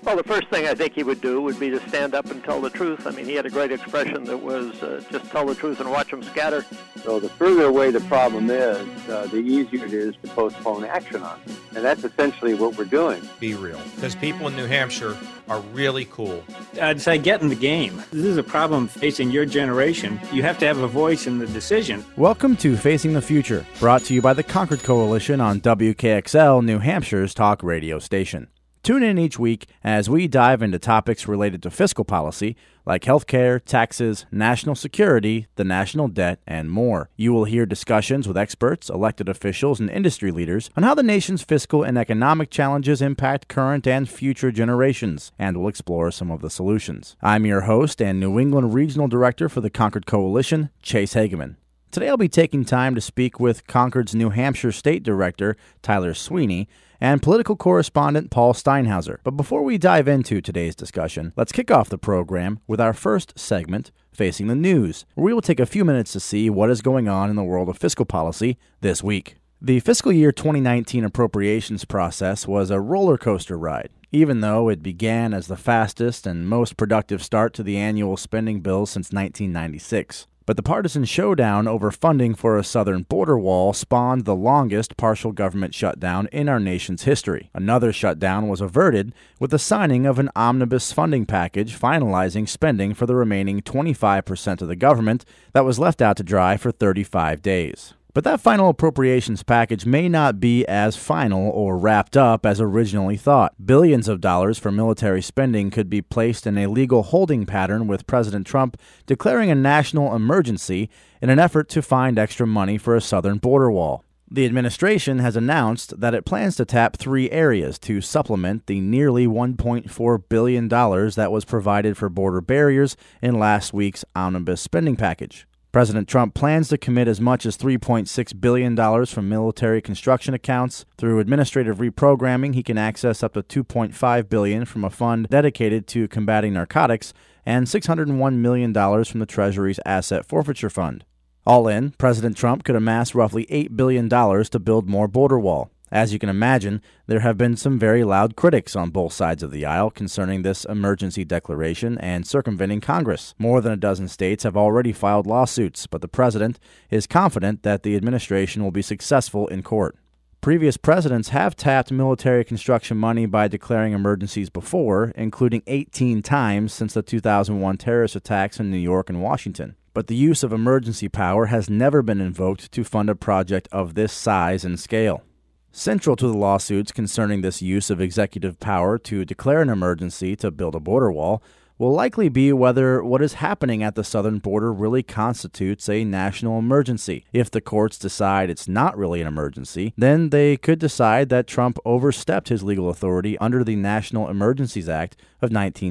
Well, the first thing I think he would do would be to stand up and tell the truth. I mean, he had a great expression that was just tell the truth and watch them scatter. So the further away the problem is, the easier it is to postpone action on it. And that's essentially what we're doing. Be real. Because people in New Hampshire are really cool. I'd say get in the game. This is a problem facing your generation. You have to have a voice in the decision. Welcome to Facing the Future, brought to you by the Concord Coalition on WKXL, New Hampshire's talk radio station. Tune in each week as we dive into topics related to fiscal policy, like healthcare, taxes, national security, the national debt, and more. You will hear discussions with experts, elected officials, and industry leaders on how the nation's fiscal and economic challenges impact current and future generations, and we'll explore some of the solutions. I'm your host and New England Regional Director for the Concord Coalition, Chase Hageman. Today I'll be taking time to speak with Concord's New Hampshire State Director, Tyler Sweeney, and political correspondent Paul Steinhauser. But before we dive into today's discussion, let's kick off the program with our first segment, Facing the News, where we will take a few minutes to see what is going on in the world of fiscal policy this week. The fiscal year 2019 appropriations process was a roller coaster ride, even though it began as the fastest and most productive start to the annual spending bill since 1996. But the partisan showdown over funding for a southern border wall spawned the longest partial government shutdown in our nation's history. Another shutdown was averted with the signing of an omnibus funding package finalizing spending for the remaining 25% of the government that was left out to dry for 35 days. But that final appropriations package may not be as final or wrapped up as originally thought. Billions of dollars for military spending could be placed in a legal holding pattern, with President Trump declaring a national emergency in an effort to find extra money for a southern border wall. The administration has announced that it plans to tap three areas to supplement the nearly $1.4 billion that was provided for border barriers in last week's omnibus spending package. President Trump plans to commit as much as $3.6 billion from military construction accounts. Through administrative reprogramming, he can access up to $2.5 billion from a fund dedicated to combating narcotics and $601 million from the Treasury's Asset Forfeiture Fund. All in, President Trump could amass roughly $8 billion to build more border wall. As you can imagine, there have been some very loud critics on both sides of the aisle concerning this emergency declaration and circumventing Congress. More than a dozen states have already filed lawsuits, but the president is confident that the administration will be successful in court. Previous presidents have tapped military construction money by declaring emergencies before, including 18 times since the 2001 terrorist attacks in New York and Washington. But the use of emergency power has never been invoked to fund a project of this size and scale. Central to the lawsuits concerning this use of executive power to declare an emergency to build a border wall will likely be whether what is happening at the southern border really constitutes a national emergency. If the courts decide it's not really an emergency, then they could decide that Trump overstepped his legal authority under the National Emergencies Act of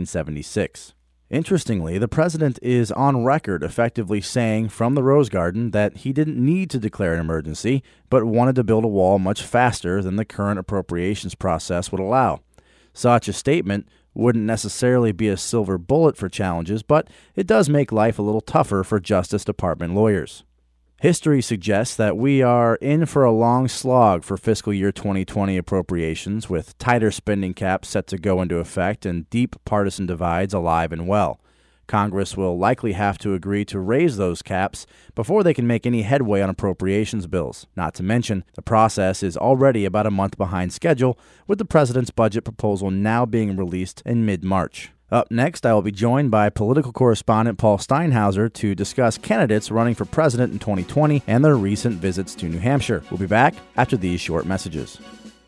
1976. Interestingly, the president is on record effectively saying from the Rose Garden that he didn't need to declare an emergency, but wanted to build a wall much faster than the current appropriations process would allow. Such a statement wouldn't necessarily be a silver bullet for challenges, but it does make life a little tougher for Justice Department lawyers. History suggests that we are in for a long slog for fiscal year 2020 appropriations, with tighter spending caps set to go into effect and deep partisan divides alive and well. Congress will likely have to agree to raise those caps before they can make any headway on appropriations bills. Not to mention, the process is already about a month behind schedule, with the president's budget proposal now being released in mid-March. Up next, I will be joined by political correspondent Paul Steinhauser to discuss candidates running for president in 2020 and their recent visits to New Hampshire. We'll be back after these short messages.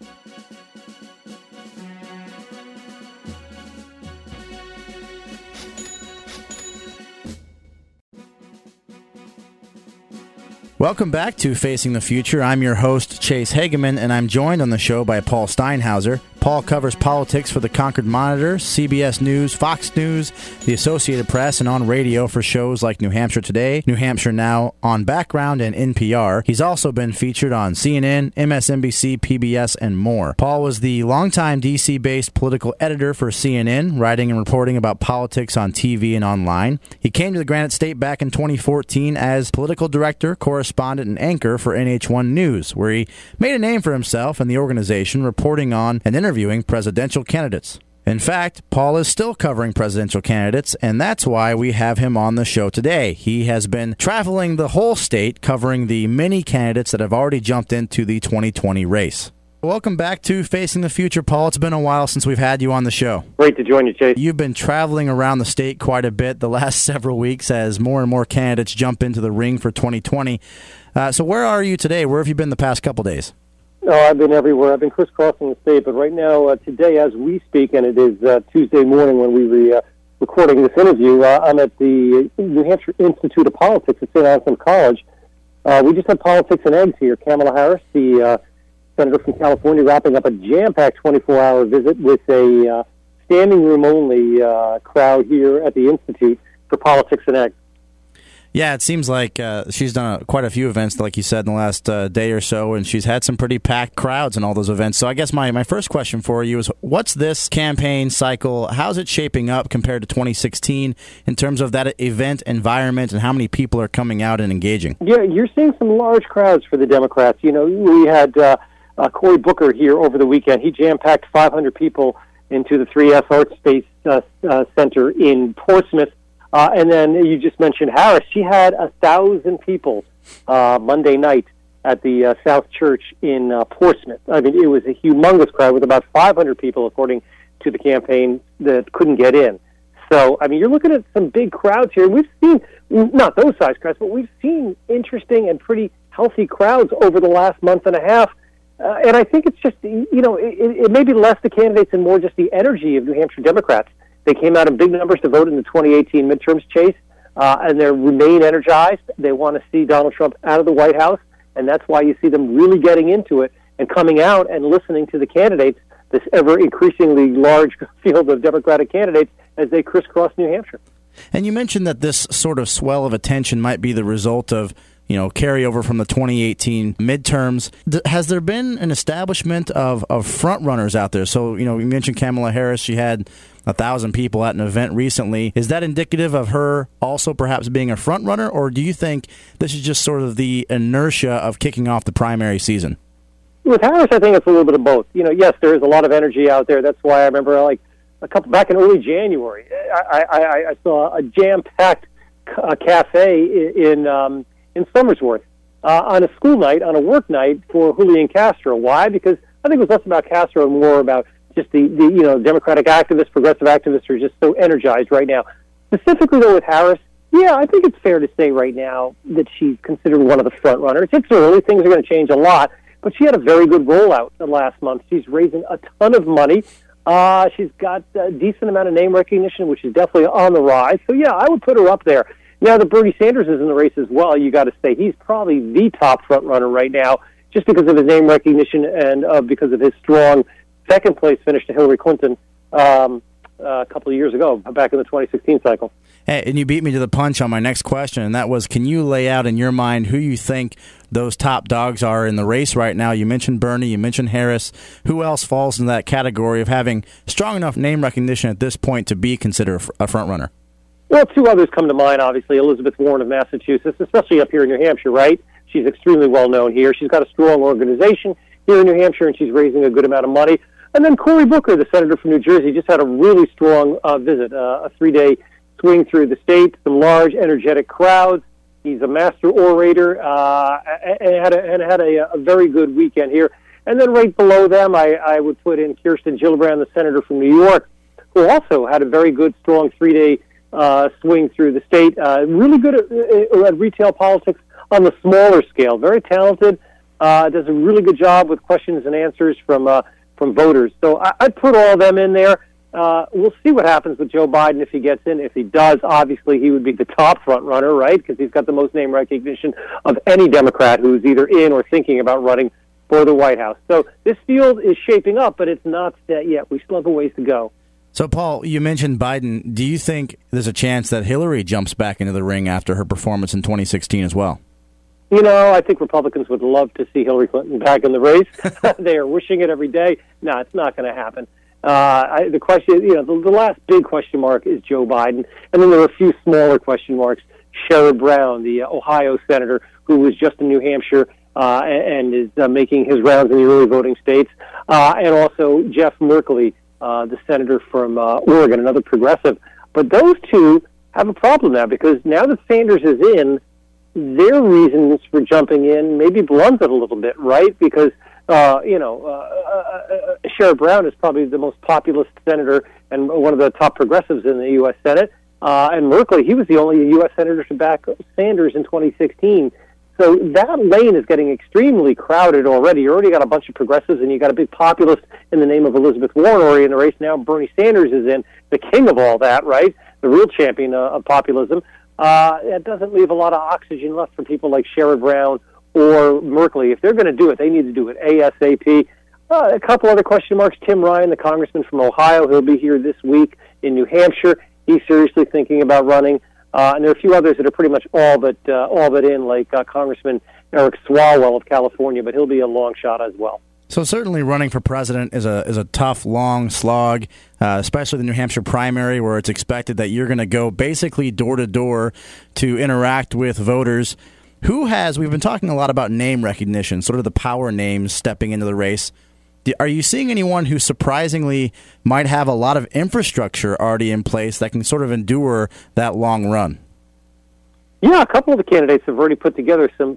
Welcome back to Facing the Future. I'm your host, Chase Hageman, and I'm joined on the show by Paul Steinhauser. Paul covers politics for the Concord Monitor, CBS News, Fox News, the Associated Press, and on radio for shows like New Hampshire Today, New Hampshire Now, On Background, and NPR. He's also been featured on CNN, MSNBC, PBS, and more. Paul was the longtime D.C.-based political editor for CNN, writing and reporting about politics on TV and online. He came to the Granite State back in 2014 as political director, correspondent, and anchor for NH1 News, where he made a name for himself and the organization reporting on and interviewing presidential candidates. In fact, Paul is still covering presidential candidates, and that's why we have him on the show today. He has been traveling the whole state covering the many candidates that have already jumped into the 2020 race. Welcome back to Facing the Future, Paul. It's been a while since we've had you on the show. Great to join you, Chase. You've been traveling around the state quite a bit the last several weeks as more and more candidates jump into the ring for 2020. So where are you today? Where have you been the past couple days? No, I've been everywhere. I've been crisscrossing the state, but right now, today as we speak, and it is Tuesday morning when we were recording this interview, I'm at the New Hampshire Institute of Politics at St. Anselm College. We just had Politics and Eggs here. Kamala Harris, the Senator from California, wrapping up a jam-packed 24-hour visit with a standing room-only crowd here at the Institute for Politics and Eggs. Yeah, it seems like she's done quite a few events, like you said, in the last day or so, and she's had some pretty packed crowds in all those events. So I guess my first question for you is, what's this campaign cycle? How's it shaping up compared to 2016 in terms of that event environment and how many people are coming out and engaging? Yeah, you're seeing some large crowds for the Democrats. You know, we had Cory Booker here over the weekend. He jam-packed 500 people into the 3S Art Space Center in Portsmouth. And then you just mentioned Harris. She had 1,000 people Monday night at the South Church in Portsmouth. I mean, it was a humongous crowd with about 500 people, according to the campaign, that couldn't get in. So, I mean, you're looking at some big crowds here. We've seen, not those size crowds, but we've seen interesting and pretty healthy crowds over the last month and a half. And I think it's just, you know, it may be less the candidates and more just the energy of New Hampshire Democrats. They came out in big numbers to vote in the 2018 midterms, Chase, and they remain energized. They want to see Donald Trump out of the White House, and that's why you see them really getting into it and coming out and listening to the candidates, this ever-increasingly large field of Democratic candidates, as they crisscross New Hampshire. And you mentioned that this sort of swell of attention might be the result of, you know, carryover from the 2018 midterms. Has there been an establishment of front runners out there? So, you know, you mentioned Kamala Harris. She had 1,000 people at an event recently. Is that indicative of her also perhaps being a front runner, or do you think this is just sort of the inertia of kicking off the primary season? With Harris, I think it's a little bit of both. You know, yes, there is a lot of energy out there. That's why I remember, like, back in early January, I saw a jam-packed cafe in Somersworth on a school night, on a work night for Julian Castro. Why? Because I think it was less about Castro and more about just the you know, Democratic activists, progressive activists are just so energized right now. Specifically, though, with Harris, yeah, I think it's fair to say right now that she's considered one of the front runners. It's early. Things are going to change a lot. But she had a very good rollout the last month. She's raising a ton of money. She's got a decent amount of name recognition, which is definitely on the rise. So, yeah, I would put her up there. Now that Bernie Sanders is in the race as well, you got to say he's probably the top front runner right now, just because of his name recognition and because of his strong second-place finish to Hillary Clinton a couple of years ago, back in the 2016 cycle. Hey, and you beat me to the punch on my next question, and that was, can you lay out in your mind who you think those top dogs are in the race right now? You mentioned Bernie, you mentioned Harris. Who else falls in that category of having strong enough name recognition at this point to be considered a front runner? Well, two others come to mind, obviously. Elizabeth Warren of Massachusetts, especially up here in New Hampshire, right? She's extremely well-known here. She's got a strong organization here in New Hampshire, and she's raising a good amount of money. And then Cory Booker, the senator from New Jersey, just had a really strong visit, a 3-day swing through the state, some large, energetic crowds. He's a master orator and had a very good weekend here. And then right below them, I would put in Kirsten Gillibrand, the senator from New York, who also had a very good, strong 3-day swing through the state. Really good at retail politics on the smaller scale. Very talented. Does a really good job with questions and answers from voters. So I'd put all of them in there. We'll see what happens with Joe Biden if he gets in. If he does, obviously he would be the top front runner, right? Because he's got the most name recognition of any Democrat who's either in or thinking about running for the White House. So this field is shaping up, but it's not set yet. We still have a ways to go. So, Paul, you mentioned Biden. Do you think there's a chance that Hillary jumps back into the ring after her performance in 2016 as well? You know, I think Republicans would love to see Hillary Clinton back in the race. They are wishing it every day. No, it's not going to happen. The question, you know, the last big question mark is Joe Biden, and then there are a few smaller question marks. Sherrod Brown, the Ohio senator, who was just in New Hampshire and is making his rounds in the early voting states, and also Jeff Merkley, the senator from Oregon, another progressive. But those two have a problem now because now that Sanders is in, their reasons for jumping in maybe blunted a little bit, right? Because, Sherrod Brown is probably the most populist senator and one of the top progressives in the U.S. Senate. And Merkley, he was the only U.S. senator to back Sanders in 2016. So that lane is getting extremely crowded already. You already got a bunch of progressives, and you got a big populist in the name of Elizabeth Warren already in the race. Now Bernie Sanders is in, the king of all that, right? The real champion of populism. It doesn't leave a lot of oxygen left for people like Sherrod Brown or Merkley. If they're going to do it, they need to do it ASAP. A couple other question marks. Tim Ryan, the congressman from Ohio, he'll be here this week in New Hampshire. He's seriously thinking about running. And there are a few others that are pretty much all but in, like Congressman Eric Swalwell of California, but he'll be a long shot as well. So certainly running for president is a tough, long slog, especially the New Hampshire primary, where it's expected that you're going to go basically door to door to interact with voters. We've been talking a lot about name recognition, sort of the power names stepping into the race. Are you seeing anyone who surprisingly might have a lot of infrastructure already in place that can sort of endure that long run? Yeah, a couple of the candidates have already put together some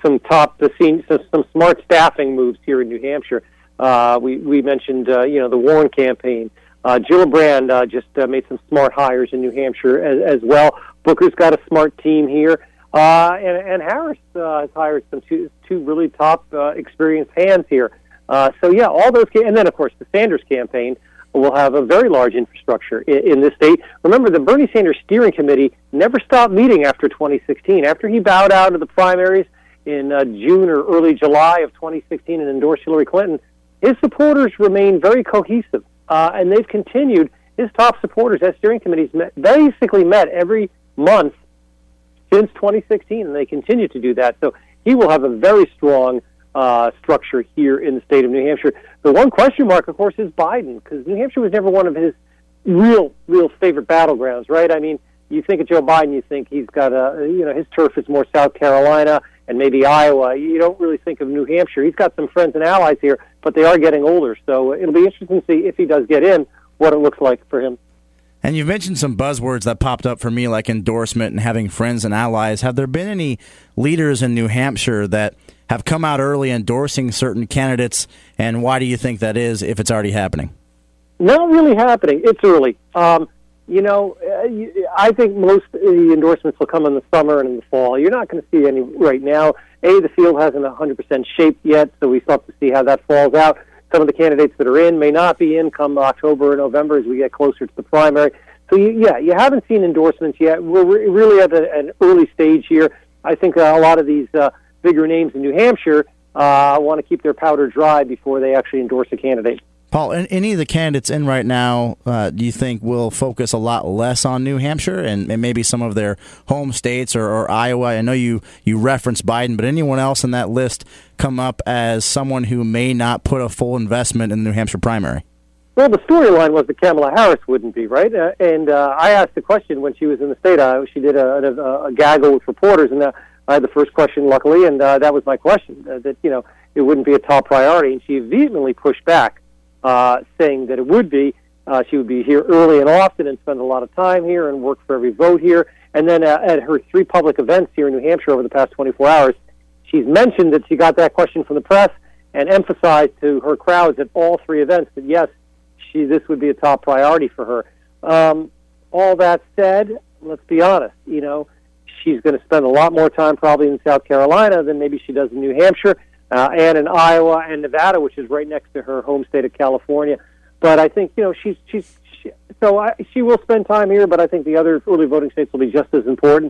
smart staffing moves here in New Hampshire. We mentioned the Warren campaign. Gillibrand just made some smart hires in New Hampshire as well. Booker's got a smart team here, and Harris has hired some two really top experienced hands here. All those, and then of course the Sanders campaign will have a very large infrastructure in this state. Remember, the Bernie Sanders Steering Committee never stopped meeting after 2016. After he bowed out of the primaries in June or early July of 2016 and endorsed Hillary Clinton, his supporters remain very cohesive, and they've continued. His top supporters, that steering committee's basically met every month since 2016, and they continue to do that. So he will have a very strong structure here in the state of New Hampshire. The one question mark, of course, is Biden, because New Hampshire was never one of his real favorite battlegrounds, right? I mean, you think of Joe Biden, you think he's got his turf is more South Carolina and maybe Iowa. You don't really think of New Hampshire. He's got some friends and allies here, but they are getting older. So it'll be interesting to see if he does get in, what it looks like for him. And you've mentioned some buzzwords that popped up for me, like endorsement and having friends and allies. Have there been any leaders in New Hampshire that have come out early endorsing certain candidates, and why do you think that is, if it's already happening? Not really happening. It's early. I think most of the endorsements will come in the summer and in the fall. You're not going to see any right now. The field hasn't 100% shaped yet, so we still have to see how that falls out. Some of the candidates that are in may not be in come October or November as we get closer to the primary. So, you haven't seen endorsements yet. We're really at an early stage here. I think a lot of these bigger names in New Hampshire want to keep their powder dry before they actually endorse a candidate. Paul, any of the candidates in right now, do you think will focus a lot less on New Hampshire and maybe some of their home states or Iowa? I know you referenced Biden, but anyone else in that list come up as someone who may not put a full investment in the New Hampshire primary? Well, the storyline was that Kamala Harris wouldn't be, right? I asked the question when she was in the state. She did a gaggle with reporters, and I had the first question, luckily, and that was my question, that it wouldn't be a top priority. And she vehemently pushed back, saying that it would be. She would be here early and often and spend a lot of time here and work for every vote here. And then at her 3 public events here in New Hampshire over the past 24 hours, she's mentioned that she got that question from the press and emphasized to her crowds at all 3 events that, yes, this would be a top priority for her. All that said, let's be honest, she's going to spend a lot more time probably in South Carolina than maybe she does in New Hampshire, and in Iowa and Nevada, which is right next to her home state of California. But I think, she will spend time here, but I think the other early voting states will be just as important.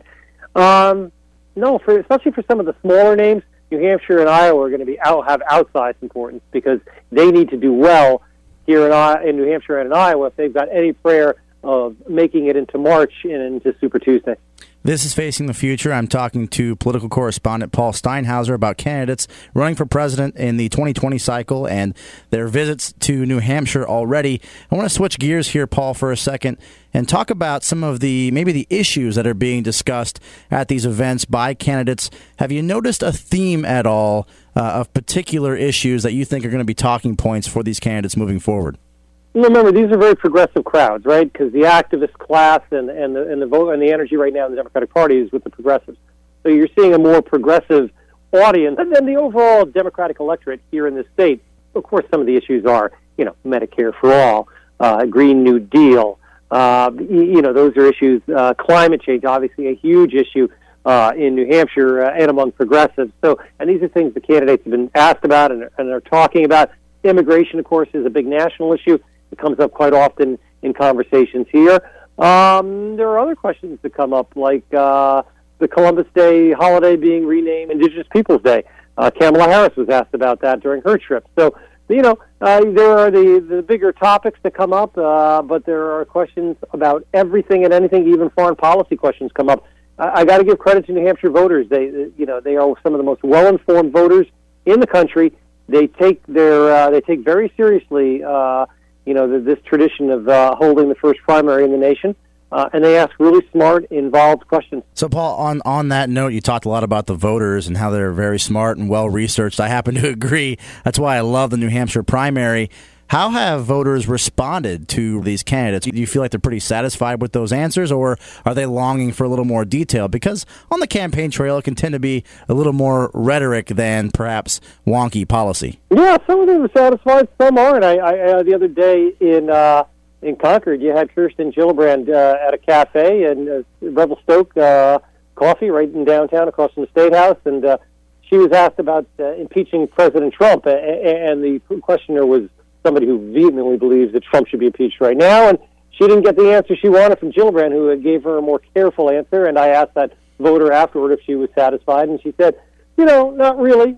Especially for some of the smaller names, New Hampshire and Iowa are going to have outsized importance because they need to do well here in New Hampshire and in Iowa if they've got any prayer of making it into March and into Super Tuesday. This is Facing the Future. I'm talking to political correspondent Paul Steinhauser about candidates running for president in the 2020 cycle and their visits to New Hampshire already. I want to switch gears here, Paul, for a second and talk about some of the issues that are being discussed at these events by candidates. Have you noticed a theme at all of particular issues that you think are going to be talking points for these candidates moving forward? Remember, these are very progressive crowds, right? Because the activist class and the vote and the energy right now in the Democratic Party is with the progressives. So you're seeing a more progressive audience, and then the overall Democratic electorate here in the state. Of course, some of the issues are, Medicare for all, Green New Deal. Those are issues. Climate change, obviously, a huge issue in New Hampshire and among progressives. So, and these are things the candidates have been asked about and are talking about. Immigration, of course, is a big national issue. It comes up quite often in conversations here. There are other questions that come up, like the Columbus Day holiday being renamed Indigenous Peoples Day. Kamala Harris was asked about that during her trip. So, there are the bigger topics that come up, but there are questions about everything and anything, even foreign policy questions come up. I got to give credit to New Hampshire voters. They are some of the most well-informed voters in the country. They take very seriously, this tradition of holding the first primary in the nation, and they ask really smart, involved questions. So, Paul, on that note, you talked a lot about the voters and how they're very smart and well-researched. I happen to agree. That's why I love the New Hampshire primary. How have voters responded to these candidates? Do you feel like they're pretty satisfied with those answers, or are they longing for a little more detail? Because on the campaign trail, it can tend to be a little more rhetoric than perhaps wonky policy. Yeah, some of them are satisfied, some aren't. I the other day in Concord, you had Kirsten Gillibrand at a cafe and Revelstoke Coffee right in downtown across from the State House, and she was asked about impeaching President Trump, and the questioner was somebody who vehemently believes that Trump should be impeached right now, and she didn't get the answer she wanted from Gillibrand, who gave her a more careful answer, and I asked that voter afterward if she was satisfied, and she said, not really,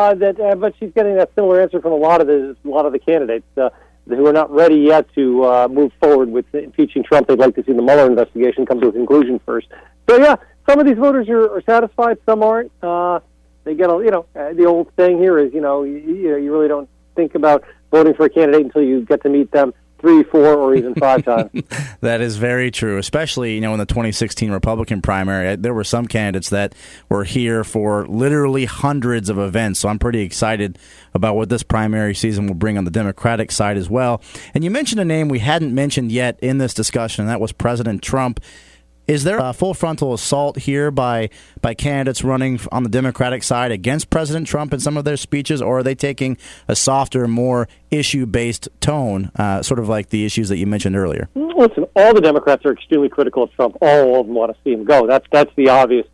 but she's getting that similar answer from a lot of the candidates who are not ready yet to move forward with impeaching Trump. They'd like to see the Mueller investigation come to a conclusion first. So, yeah, some of these voters are satisfied, some aren't. They get, the old saying here is, you really don't think about voting for a candidate until you get to meet them 3, 4, or even 5 times. That is very true, especially, in the 2016 Republican primary. There were some candidates that were here for literally hundreds of events, so I'm pretty excited about what this primary season will bring on the Democratic side as well. And you mentioned a name we hadn't mentioned yet in this discussion, and that was President Trump. Is there a full frontal assault here by candidates running on the Democratic side against President Trump in some of their speeches, or are they taking a softer, more issue-based tone, sort of like the issues that you mentioned earlier? Listen, all the Democrats are extremely critical of Trump. All of them want to see him go. That's the obvious.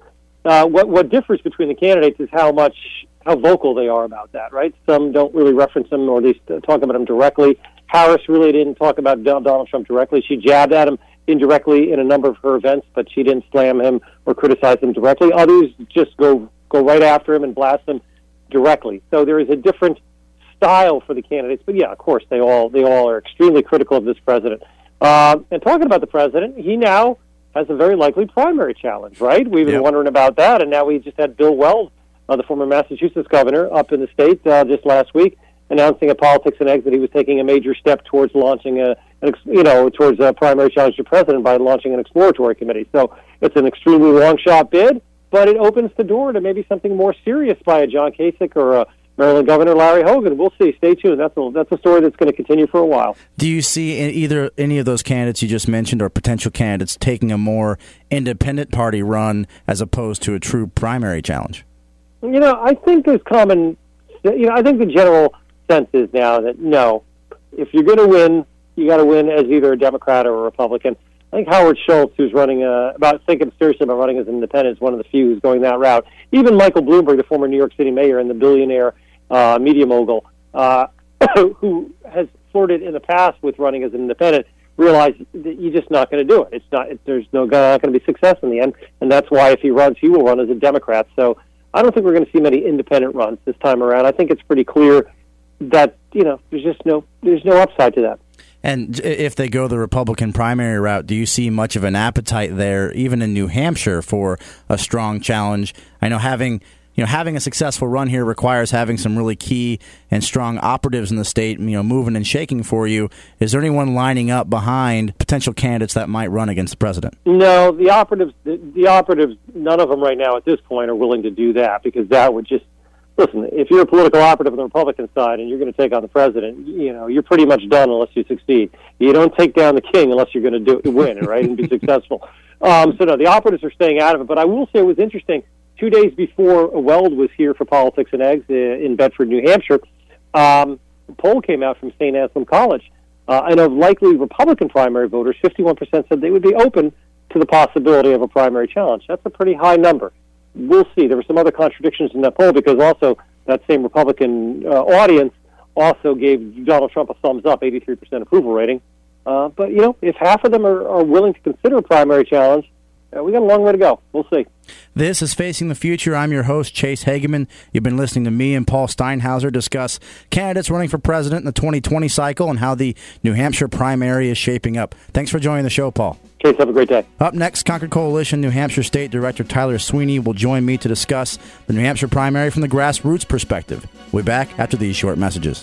What differs between the candidates is how vocal they are about that, right? Some don't really reference him, or at least talk about him directly. Harris really didn't talk about Donald Trump directly. She jabbed at him indirectly in a number of her events, but she didn't slam him or criticize him directly. Others just go right after him and blast him directly. So there is a different style for the candidates. But yeah, of course, they all are extremely critical of this president. And talking about the president, he now has a very likely primary challenge, right? We've been wondering about that, and now we just had Bill Weld, the former Massachusetts governor, up in the state just last week, announcing at Politics and Eggs that he was taking a major step towards launching towards a primary challenge to president by launching an exploratory committee. So it's an extremely long shot bid, but it opens the door to maybe something more serious by a John Kasich or a Maryland Governor Larry Hogan. We'll see. Stay tuned. That's a story that's going to continue for a while. Do you see any of those candidates you just mentioned or potential candidates taking a more independent party run as opposed to a true primary challenge? I think there's I think the general sense is now that no, if you're going to win, you got to win as either a Democrat or a Republican. I think Howard Schultz, who's thinking seriously about running as an independent, is one of the few who's going that route. Even Michael Bloomberg, the former New York City mayor and the billionaire media mogul, who has flirted in the past with running as an independent, realized that you're just not going to do it. There's not going to be success in the end, and that's why if he runs, he will run as a Democrat. So I don't think we're going to see many independent runs this time around. I think it's pretty clear that there's no upside to that. And if they go the Republican primary route, do you see much of an appetite there, even in New Hampshire, for a strong challenge? I know having a successful run here requires having some really key and strong operatives in the state, moving and shaking for you. Is there anyone lining up behind potential candidates that might run against the president? No, the operatives, none of them right now at this point are willing to do that, because that would just listen, if you're a political operative on the Republican side and you're going to take on the president, you're pretty much done unless you succeed. You don't take down the king unless you're going to win, right, and be successful. So no, the operatives are staying out of it. But I will say it was interesting. 2 days before Weld was here for Politics and Eggs in Bedford, New Hampshire, a poll came out from St. Anselm College. And of likely Republican primary voters, 51% said they would be open to the possibility of a primary challenge. That's a pretty high number. We'll see. There were some other contradictions in that poll because also that same Republican audience also gave Donald Trump a thumbs up, 83% approval rating. But, if half of them are willing to consider a primary challenge, we got a long way to go. We'll see. This is Facing the Future. I'm your host, Chase Hageman. You've been listening to me and Paul Steinhauser discuss candidates running for president in the 2020 cycle and how the New Hampshire primary is shaping up. Thanks for joining the show, Paul. Chase, have a great day. Up next, Concord Coalition New Hampshire State Director Tyler Sweeney will join me to discuss the New Hampshire primary from the grassroots perspective. We'll be back after these short messages.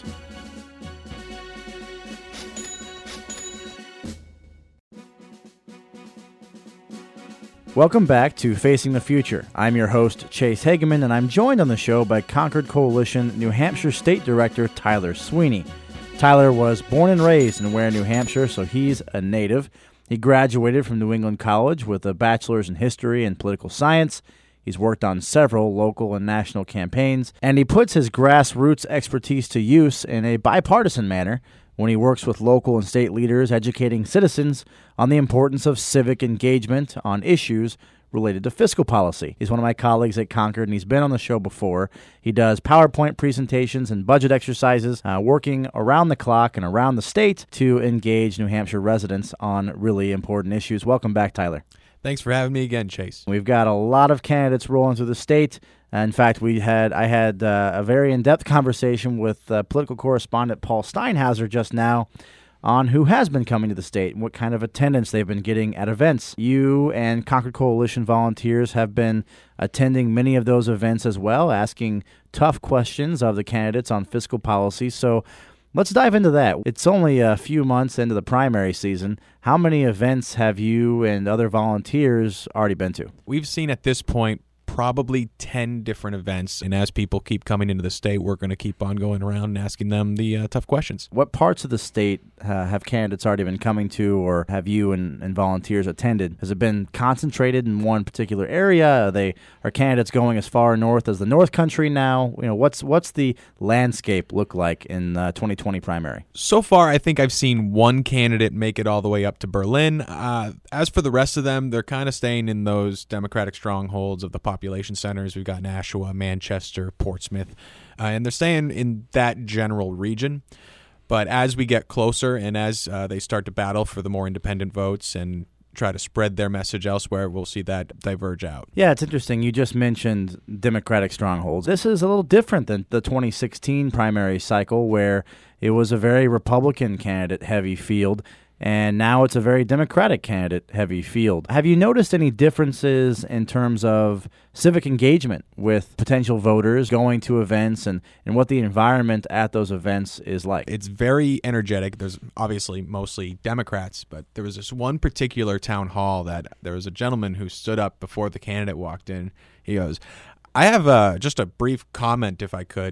Welcome back to Facing the Future. I'm your host, Chase Hageman, and I'm joined on the show by Concord Coalition New Hampshire State Director Tyler Sweeney. Tyler was born and raised in Ware, New Hampshire, so he's a native. He graduated from New England College with a bachelor's in history and political science. He's worked on several local and national campaigns, and he puts his grassroots expertise to use in a bipartisan manner when he works with local and state leaders educating citizens on the importance of civic engagement on issues related to fiscal policy. He's one of my colleagues at Concord, and he's been on the show before. He does PowerPoint presentations and budget exercises, working around the clock and around the state to engage New Hampshire residents on really important issues. Welcome back, Tyler. Thanks for having me again, Chase. We've got a lot of candidates rolling through the state. In fact, I had a very in-depth conversation with political correspondent Paul Steinhauser just now on who has been coming to the state and what kind of attendance they've been getting at events. You and Concord Coalition volunteers have been attending many of those events as well, asking tough questions of the candidates on fiscal policy. So let's dive into that. It's only a few months into the primary season. How many events have you and other volunteers already been to? We've seen at this point probably 10 different events, and as people keep coming into the state, we're going to keep on going around and asking them the tough questions. What parts of the state have candidates already been coming to, or have you and volunteers attended? Has it been concentrated in one particular area? Are candidates going as far north as the North Country now? What's the landscape look like in the 2020 primary? So far, I think I've seen one candidate make it all the way up to Berlin. As for the rest of them, they're kind of staying in those Democratic strongholds of the population centers. We've got Nashua, Manchester, Portsmouth, and they're staying in that general region. But as we get closer and as they start to battle for the more independent votes and try to spread their message elsewhere, we'll see that diverge out. Yeah, it's interesting. You just mentioned Democratic strongholds. This is a little different than the 2016 primary cycle, where it was a very Republican candidate-heavy field, and now it's a very Democratic candidate-heavy field. Have you noticed any differences in terms of civic engagement with potential voters going to events and what the environment at those events is like? It's very energetic. There's obviously mostly Democrats, but there was this one particular town hall that there was a gentleman who stood up before the candidate walked in. He goes, I have just a brief comment, if I could.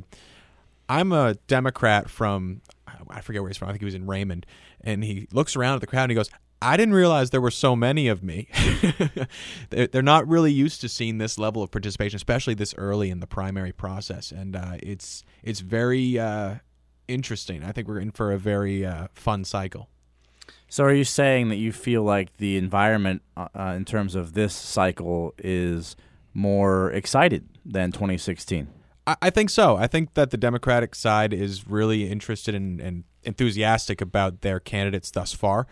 I'm a Democrat from, I forget where he's from, I think he was in Raymond, and he looks around at the crowd and he goes, I didn't realize there were so many of me. They're not really used to seeing this level of participation, especially this early in the primary process, and it's very interesting. I think we're in for a very fun cycle. So are you saying that you feel like the environment in terms of this cycle is more excited than 2016? I think so. I think that the Democratic side is really interested and enthusiastic about their candidates thus far.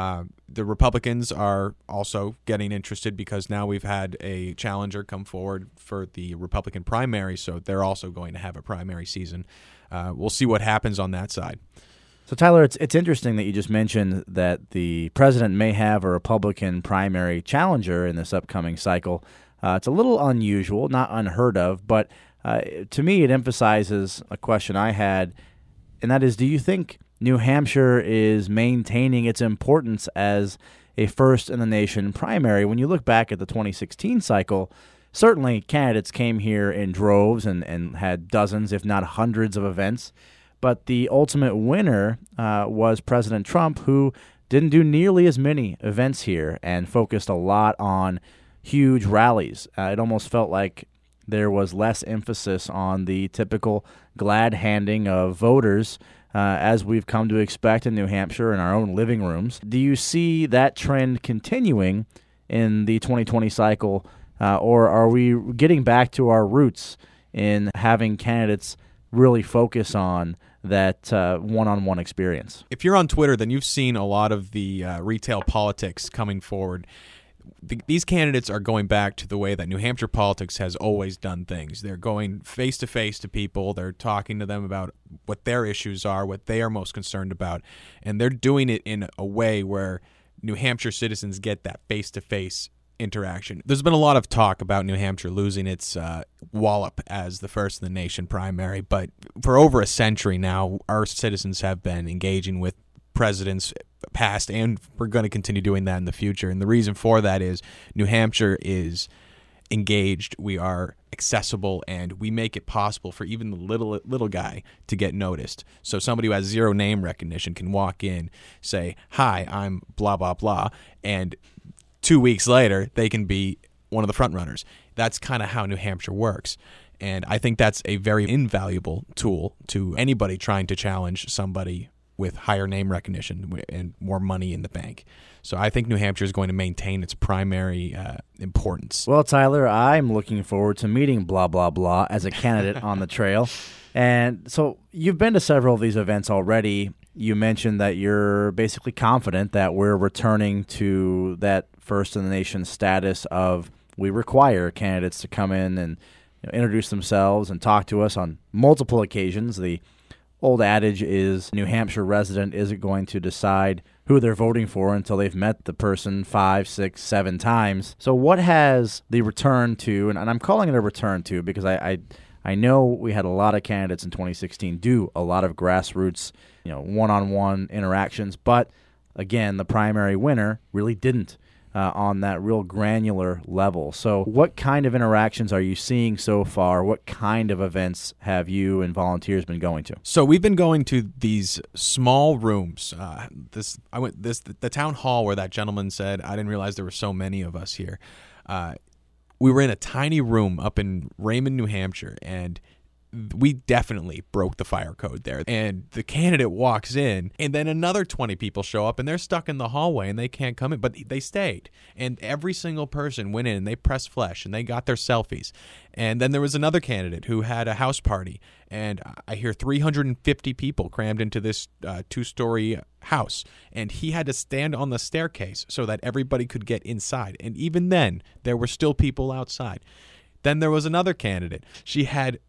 The Republicans are also getting interested because now we've had a challenger come forward for the Republican primary, so they're also going to have a primary season. We'll see what happens on that side. So, Tyler, it's interesting that you just mentioned that the president may have a Republican primary challenger in this upcoming cycle. It's a little unusual, not unheard of, but to me, it emphasizes a question I had, and that is, do you think New Hampshire is maintaining its importance as a first-in-the-nation primary? When you look back at the 2016 cycle, certainly candidates came here in droves and had dozens, if not hundreds, of events. But the ultimate winner was President Trump, who didn't do nearly as many events here and focused a lot on huge rallies. It almost felt like there was less emphasis on the typical glad handing of voters as we've come to expect in New Hampshire in our own living rooms. Do you see that trend continuing in the 2020 cycle, or are we getting back to our roots in having candidates really focus on that one-on-one experience? If you're on Twitter, then you've seen a lot of the retail politics coming forward. These candidates are going back to the way that New Hampshire politics has always done things. They're going face-to-face to people. They're talking to them about what their issues are, what they are most concerned about, and they're doing it in a way where New Hampshire citizens get that face-to-face interaction. There's been a lot of talk about New Hampshire losing its wallop as the first in the nation primary, but for over a century now, our citizens have been engaging with presidents past, and we're going to continue doing that in the future. And the reason for that is New Hampshire is engaged, we are accessible, and we make it possible for even the little guy to get noticed. So somebody who has zero name recognition can walk in, say, "Hi, I'm blah, blah, blah," and 2 weeks later, they can be one of the front runners. That's kind of how New Hampshire works. And I think that's a very invaluable tool to anybody trying to challenge somebody with higher name recognition and more money in the bank. So I think New Hampshire is going to maintain its primary importance. Well, Tyler, I'm looking forward to meeting blah, blah, blah as a candidate on the trail. And so you've been to several of these events already. You mentioned that you're basically confident that we're returning to that first-in-the-nation status of we require candidates to come in and introduce themselves and talk to us on multiple occasions. The old adage is New Hampshire resident isn't going to decide who they're voting for until they've met the person 5, 6, 7 times. So what has the return to, and I'm calling it a return to because I know we had a lot of candidates in 2016 do a lot of grassroots, one-on-one interactions, but again, the primary winner really didn't on that real granular level. So what kind of interactions are you seeing so far? What kind of events have you and volunteers been going to? So we've been going to these small rooms. The town hall where that gentleman said, "I didn't realize there were so many of us here." We were in a tiny room up in Raymond, New Hampshire, and we definitely broke the fire code there. And the candidate walks in, and then another 20 people show up, and they're stuck in the hallway, and they can't come in, but they stayed. And every single person went in, and they pressed flesh, and they got their selfies. And then there was another candidate who had a house party, and I hear 350 people crammed into this 2-story house, and he had to stand on the staircase so that everybody could get inside. And even then, there were still people outside. Then there was another candidate. She had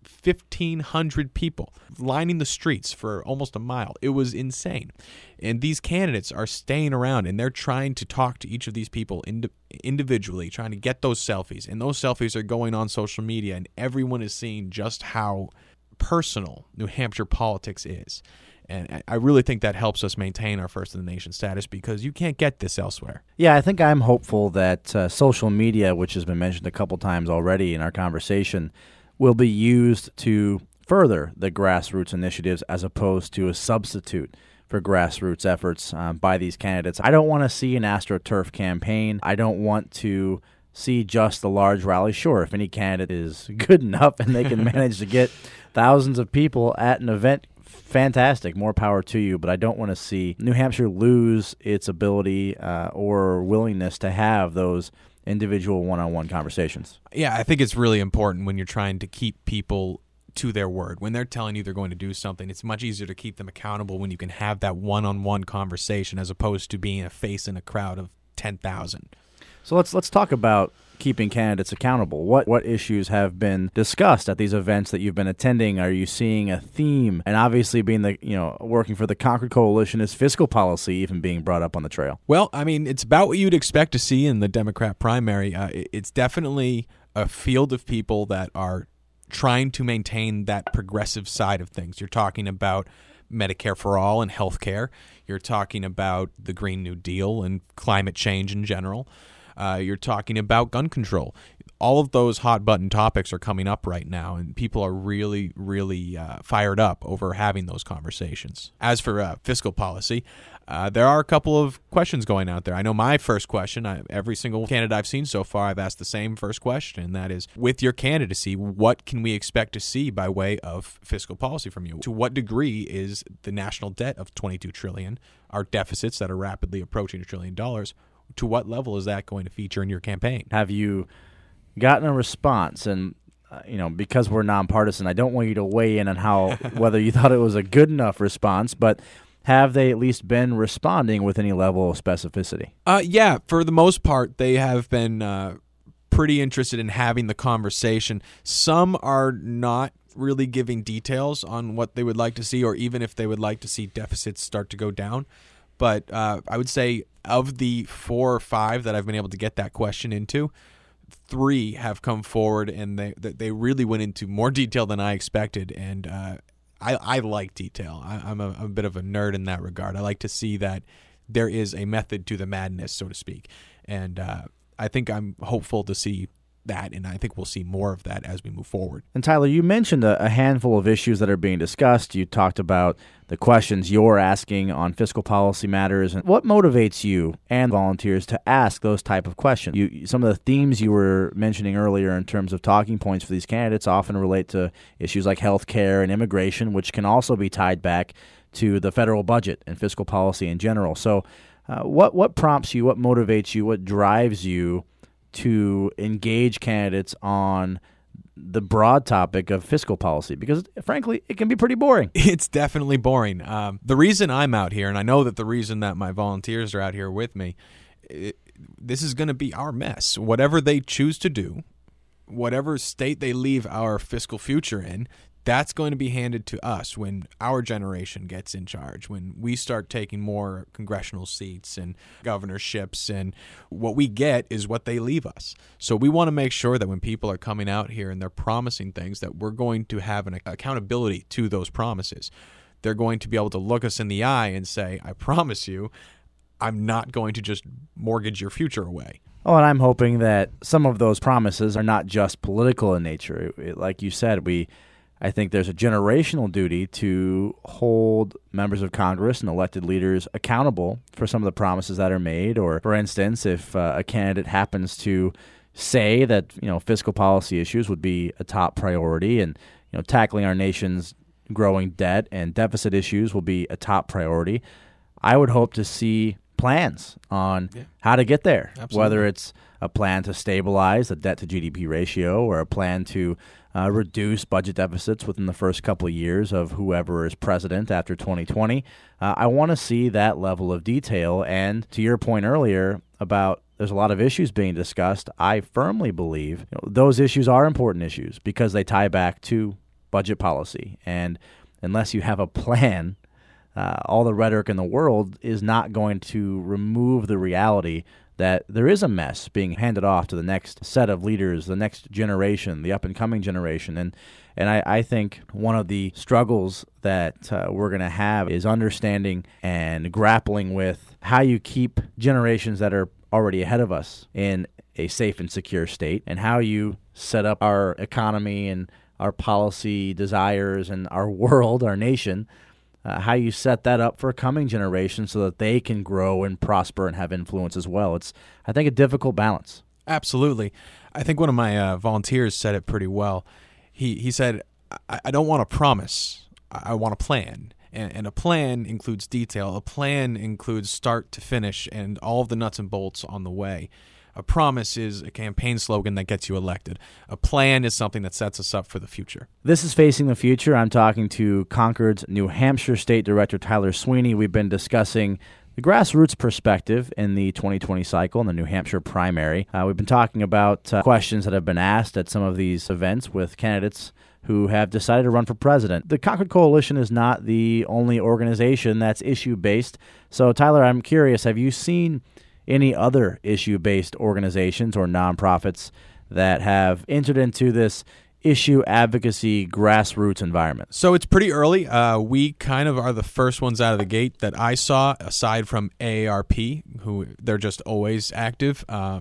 1,500 people lining the streets for almost a mile. It was insane. And these candidates are staying around, and they're trying to talk to each of these people individually, trying to get those selfies. And those selfies are going on social media, and everyone is seeing just how personal New Hampshire politics is. And I really think that helps us maintain our first-in-the-nation status because you can't get this elsewhere. Yeah, I think I'm hopeful that social media, which has been mentioned a couple times already in our conversation, will be used to further the grassroots initiatives as opposed to a substitute for grassroots efforts by these candidates. I don't want to see an AstroTurf campaign. I don't want to see just the large rally. Sure, if any candidate is good enough and they can manage to get thousands of people at an event, fantastic, more power to you, but I don't want to see New Hampshire lose its ability or willingness to have those individual one-on-one conversations. Yeah, I think it's really important when you're trying to keep people to their word. When they're telling you they're going to do something, it's much easier to keep them accountable when you can have that one-on-one conversation as opposed to being a face in a crowd of 10,000. So let's talk about keeping candidates accountable. What issues have been discussed at these events that you've been attending? Are you seeing a theme? And obviously, being working for the Concord Coalition, is fiscal policy even being brought up on the trail? Well, I mean, it's about what you'd expect to see in the Democrat primary. It's definitely a field of people that are trying to maintain that progressive side of things. You're talking about Medicare for all and health care. You're talking about the Green New Deal and climate change in general. You're talking about gun control. all of those hot button topics are coming up right now, and people are really, really fired up over having those conversations. As for fiscal policy, there are a couple of questions going out there. I know my first question, every single candidate I've seen so far, I've asked the same first question, and that is, with your candidacy, what can we expect to see by way of fiscal policy from you? To what degree is the national debt of $22 trillion, our deficits that are rapidly approaching $1 trillion, to what level is that going to feature in your campaign? Have you gotten a response? And because we're nonpartisan, I don't want you to weigh in on whether you thought it was a good enough response, but have they at least been responding with any level of specificity? Yeah, for the most part, they have been pretty interested in having the conversation. Some are not really giving details on what they would like to see, or even if they would like to see deficits start to go down. But I would say of the 4 or 5 that I've been able to get that question into, 3 have come forward, and they really went into more detail than I expected. And I like detail. I'm a bit of a nerd in that regard. I like to see that there is a method to the madness, so to speak. And I think I'm hopeful to see that, and I think we'll see more of that as we move forward. And Tyler, you mentioned a handful of issues that are being discussed. You talked about the questions you're asking on fiscal policy matters. And what motivates you and volunteers to ask those type of questions? Some of the themes you were mentioning earlier in terms of talking points for these candidates often relate to issues like health care and immigration, which can also be tied back to the federal budget and fiscal policy in general. So what prompts you, what motivates you, what drives you to engage candidates on the broad topic of fiscal policy? Because, frankly, it can be pretty boring. It's definitely boring. The reason I'm out here, and I know that the reason that my volunteers are out here with me, this is going to be our mess. Whatever they choose to do, whatever state they leave our fiscal future in, that's going to be handed to us when our generation gets in charge, when we start taking more congressional seats and governorships, and what we get is what they leave us. So we want to make sure that when people are coming out here and they're promising things, that we're going to have an accountability to those promises. They're going to be able to look us in the eye and say, I promise you, I'm not going to just mortgage your future away. Oh, and I'm hoping that some of those promises are not just political in nature. Like you said, I think there's a generational duty to hold members of Congress and elected leaders accountable for some of the promises that are made. Or, for instance, if a candidate happens to say that fiscal policy issues would be a top priority, and tackling our nation's growing debt and deficit issues will be a top priority, I would hope to see plans on how to get there. Absolutely. Whether it's a plan to stabilize the debt to GDP ratio, or a plan to reduce budget deficits within the first couple of years of whoever is president after 2020. I want to see that level of detail. And to your point earlier about there's a lot of issues being discussed, I firmly believe those issues are important issues because they tie back to budget policy. And unless you have a plan, all the rhetoric in the world is not going to remove the reality that there is a mess being handed off to the next set of leaders, the next generation, the up-and-coming generation. And I think one of the struggles that we're going to have is understanding and grappling with how you keep generations that are already ahead of us in a safe and secure state, and how you set up our economy and our policy desires and our world, our nation, how you set that up for a coming generation so that they can grow and prosper and have influence as well. It's, I think, a difficult balance. Absolutely. I think one of my volunteers said it pretty well. He said, I don't want a promise. I want a plan. And a plan includes detail. A plan includes start to finish and all of the nuts and bolts on the way. A promise is a campaign slogan that gets you elected. A plan is something that sets us up for the future. This is Facing the Future. I'm talking to Concord's New Hampshire State Director, Tyler Sweeney. We've been discussing the grassroots perspective in the 2020 cycle in the New Hampshire primary. We've been talking about questions that have been asked at some of these events with candidates who have decided to run for president. The Concord Coalition is not the only organization that's issue-based. So, Tyler, I'm curious, have you seen any other issue-based organizations or nonprofits that have entered into this issue advocacy grassroots environment? So it's pretty early. We kind of are the first ones out of the gate that I saw, aside from AARP, who they're just always active.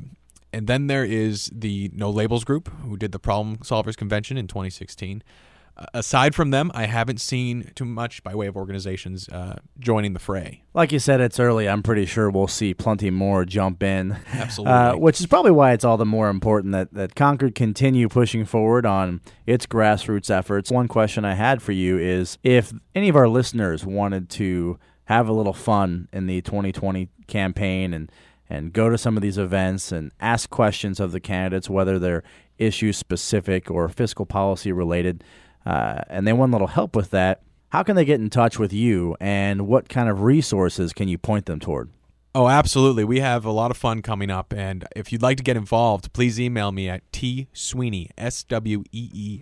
And then there is the No Labels group, who did the Problem Solvers Convention in 2016. Aside from them, I haven't seen too much by way of organizations joining the fray. Like you said, it's early. I'm pretty sure we'll see plenty more jump in. Absolutely. Which is probably why it's all the more important that Concord continue pushing forward on its grassroots efforts. One question I had for you is if any of our listeners wanted to have a little fun in the 2020 campaign and go to some of these events and ask questions of the candidates, whether they're issue-specific or fiscal policy-related, and they want a little help with that, how can they get in touch with you, and what kind of resources can you point them toward? Oh, absolutely. We have a lot of fun coming up, and if you'd like to get involved, please email me at tsweeney, SWEENEY,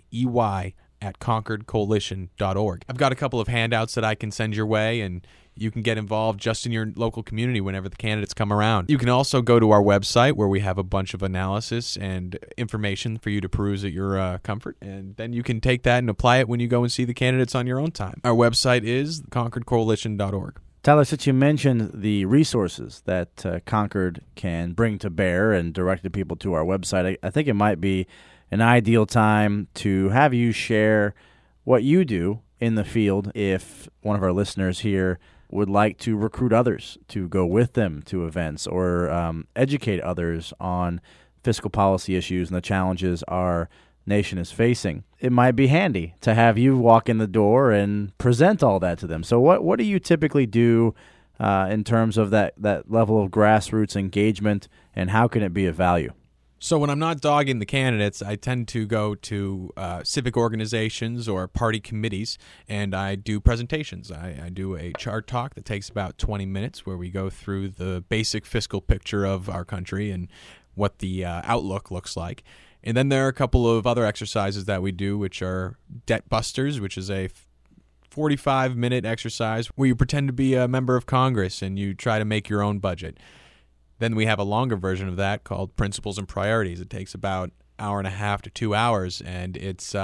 at concordcoalition.org. I've got a couple of handouts that I can send your way, and you can get involved just in your local community whenever the candidates come around. You can also go to our website where we have a bunch of analysis and information for you to peruse at your comfort, and then you can take that and apply it when you go and see the candidates on your own time. Our website is concordcoalition.org. Tyler, since you mentioned the resources that Concord can bring to bear and directed people to our website, I think it might be an ideal time to have you share what you do in the field if one of our listeners here would like to recruit others to go with them to events or educate others on fiscal policy issues and the challenges our nation is facing. It might be handy to have you walk in the door and present all that to them. So what do you typically do in terms of that level of grassroots engagement, and how can it be of value? So when I'm not dogging the candidates, I tend to go to civic organizations or party committees, and I do presentations. I do a chart talk that takes about 20 minutes where we go through the basic fiscal picture of our country and what the outlook looks like. And then there are a couple of other exercises that we do, which are Debt Busters, which is a 45-minute exercise where you pretend to be a member of Congress and you try to make your own budget. Then we have a longer version of that called Principles and Priorities. It takes about an hour and a half to 2 hours, and it's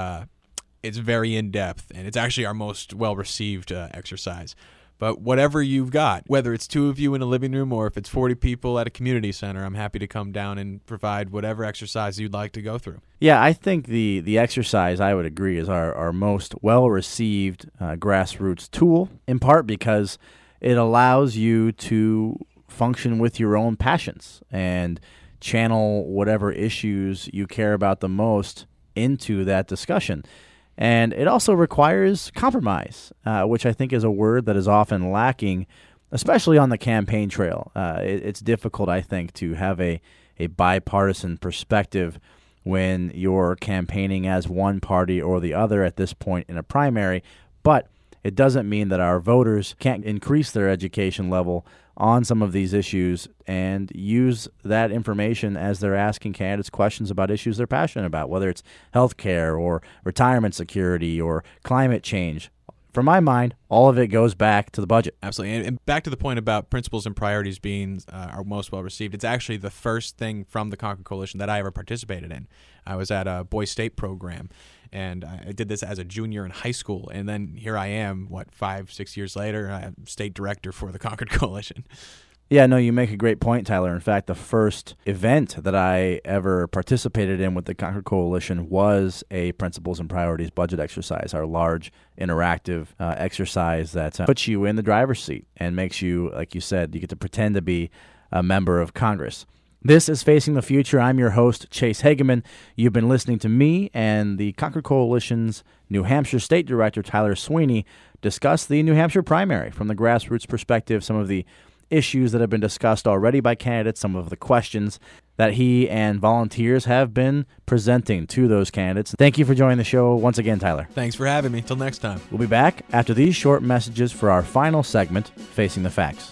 very in-depth, and it's actually our most well-received exercise. But whatever you've got, whether it's 2 of you in a living room or if it's 40 people at a community center, I'm happy to come down and provide whatever exercise you'd like to go through. Yeah, I think the exercise, I would agree, is our most well-received grassroots tool, in part because it allows you to function with your own passions and channel whatever issues you care about the most into that discussion. And it also requires compromise, which I think is a word that is often lacking, especially on the campaign trail. It's difficult, I think, to have a bipartisan perspective when you're campaigning as one party or the other at this point in a primary, but it doesn't mean that our voters can't increase their education level on some of these issues and use that information as they're asking candidates questions about issues they're passionate about, whether it's health care or retirement security or climate change. From my mind, all of it goes back to the budget. Absolutely. And back to the point about Principles and Priorities being our most well-received, it's actually the first thing from the Concord Coalition that I ever participated in. I was at a Boy State program, and I did this as a junior in high school. And then here I am, 5-6 years later, I'm state director for the Concord Coalition. Yeah, no, you make a great point, Tyler. In fact, the first event that I ever participated in with the Concord Coalition was a Principles and Priorities budget exercise, our large interactive exercise that puts you in the driver's seat and makes you, like you said, you get to pretend to be a member of Congress. This is Facing the Future. I'm your host, Chase Hageman. You've been listening to me and the Concord Coalition's New Hampshire State Director, Tyler Sweeney, discuss the New Hampshire primary from the grassroots perspective, some of the issues that have been discussed already by candidates, some of the questions that he and volunteers have been presenting to those candidates. Thank you for joining the show once again, Tyler. Thanks for having me. Till next time. We'll be back after these short messages for our final segment, Facing the Facts.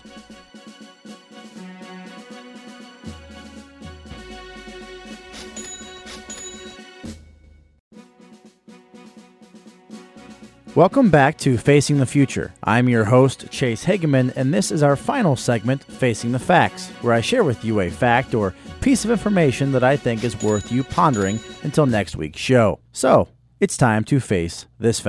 Welcome back to Facing the Future. I'm your host, Chase Hageman, and this is our final segment, Facing the Facts, where I share with you a fact or piece of information that I think is worth you pondering until next week's show. So, it's time to face this fact.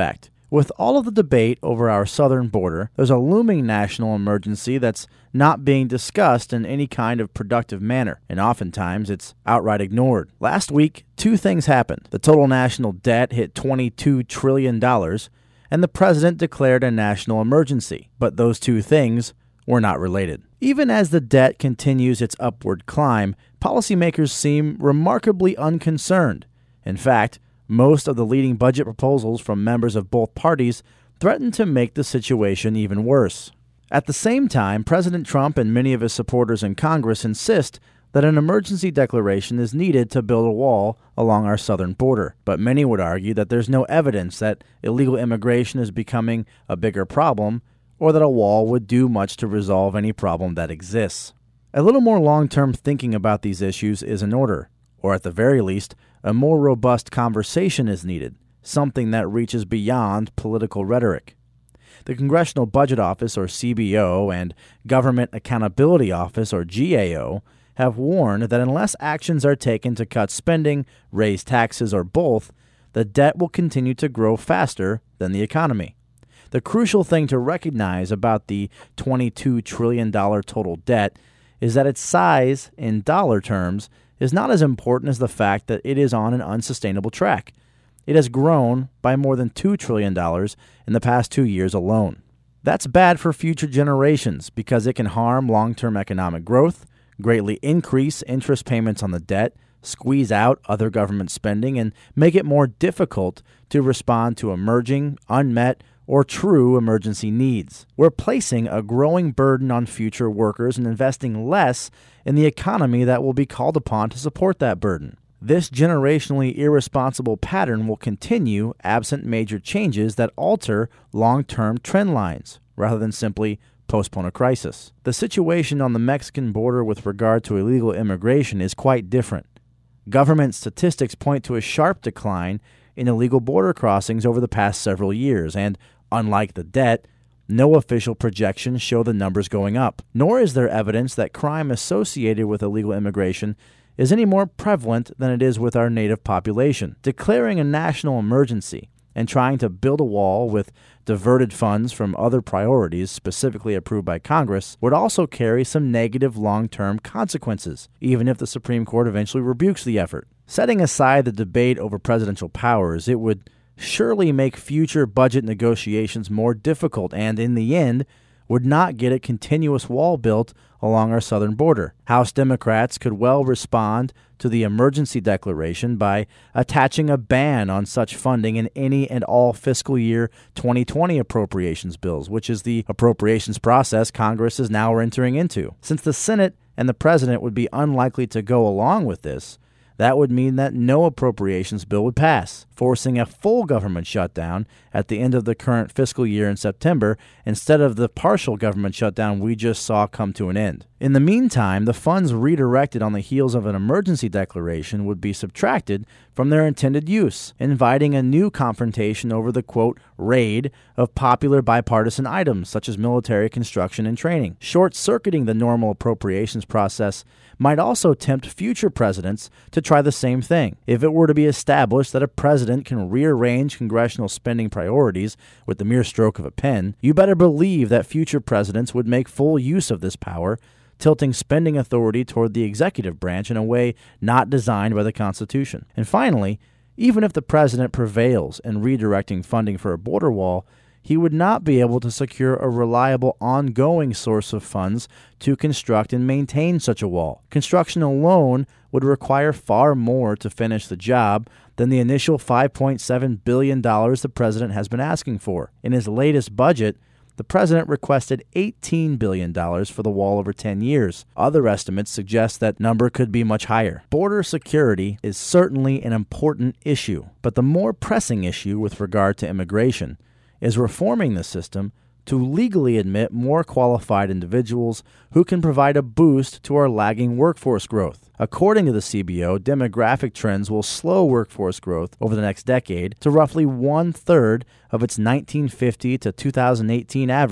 With all of the debate over our southern border, there's a looming national emergency that's not being discussed in any kind of productive manner, and oftentimes it's outright ignored. Last week, two things happened. The total national debt hit $22 trillion, and the president declared a national emergency. But those two things were not related. Even as the debt continues its upward climb, policymakers seem remarkably unconcerned. In fact, most of the leading budget proposals from members of both parties threaten to make the situation even worse. At the same time, President Trump and many of his supporters in Congress insist that an emergency declaration is needed to build a wall along our southern border. But many would argue that there's no evidence that illegal immigration is becoming a bigger problem or that a wall would do much to resolve any problem that exists. A little more long-term thinking about these issues is in order, or at the very least, a more robust conversation is needed, something that reaches beyond political rhetoric. The Congressional Budget Office, or CBO, and Government Accountability Office, or GAO, have warned that unless actions are taken to cut spending, raise taxes, or both, the debt will continue to grow faster than the economy. The crucial thing to recognize about the $22 trillion total debt is that its size, in dollar terms, is not as important as the fact that it is on an unsustainable track. It has grown by more than $2 trillion in the past 2 years alone. That's bad for future generations because it can harm long-term economic growth, greatly increase interest payments on the debt, squeeze out other government spending, and make it more difficult to respond to emerging, unmet, or true emergency needs. We're placing a growing burden on future workers and investing less in the economy that will be called upon to support that burden. This generationally irresponsible pattern will continue absent major changes that alter long-term trend lines, rather than simply postpone a crisis. The situation on the Mexican border with regard to illegal immigration is quite different. Government statistics point to a sharp decline in illegal border crossings over the past several years, and unlike the debt, no official projections show the numbers going up. Nor is there evidence that crime associated with illegal immigration is any more prevalent than it is with our native population. Declaring a national emergency and trying to build a wall with diverted funds from other priorities specifically approved by Congress would also carry some negative long-term consequences, even if the Supreme Court eventually rebukes the effort. Setting aside the debate over presidential powers, it would surely make future budget negotiations more difficult and, in the end, would not get a continuous wall built along our southern border. House Democrats could well respond to the emergency declaration by attaching a ban on such funding in any and all fiscal year 2020 appropriations bills, which is the appropriations process Congress is now entering into. Since the Senate and the President would be unlikely to go along with this, that would mean that no appropriations bill would pass, forcing a full government shutdown at the end of the current fiscal year in September instead of the partial government shutdown we just saw come to an end. In the meantime, the funds redirected on the heels of an emergency declaration would be subtracted from their intended use, inviting a new confrontation over the, quote, raid of popular bipartisan items such as military construction and training. Short-circuiting the normal appropriations process might also tempt future presidents to try the same thing. If it were to be established that a president can rearrange congressional spending priorities with the mere stroke of a pen, you better believe that future presidents would make full use of this power, tilting spending authority toward the executive branch in a way not designed by the Constitution. And finally, even if the president prevails in redirecting funding for a border wall, he would not be able to secure a reliable ongoing source of funds to construct and maintain such a wall. Construction alone would require far more to finish the job than the initial $5.7 billion the president has been asking for. In his latest budget, the president requested $18 billion for the wall over 10 years. Other estimates suggest that number could be much higher. Border security is certainly an important issue, but the more pressing issue with regard to immigration is reforming the system to legally admit more qualified individuals who can provide a boost to our lagging workforce growth. According to the CBO, demographic trends will slow workforce growth over the next decade to roughly one-third of its 1950 to 2018 average.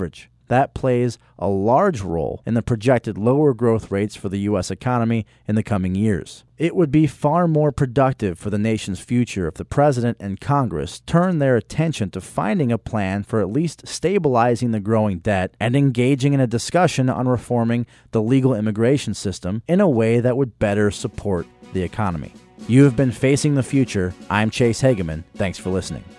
that plays a large role in the projected lower growth rates for the U.S. economy in the coming years. It would be far more productive for the nation's future if the President and Congress turn their attention to finding a plan for at least stabilizing the growing debt and engaging in a discussion on reforming the legal immigration system in a way that would better support the economy. You have been Facing the Future. I'm Chase Hageman. Thanks for listening.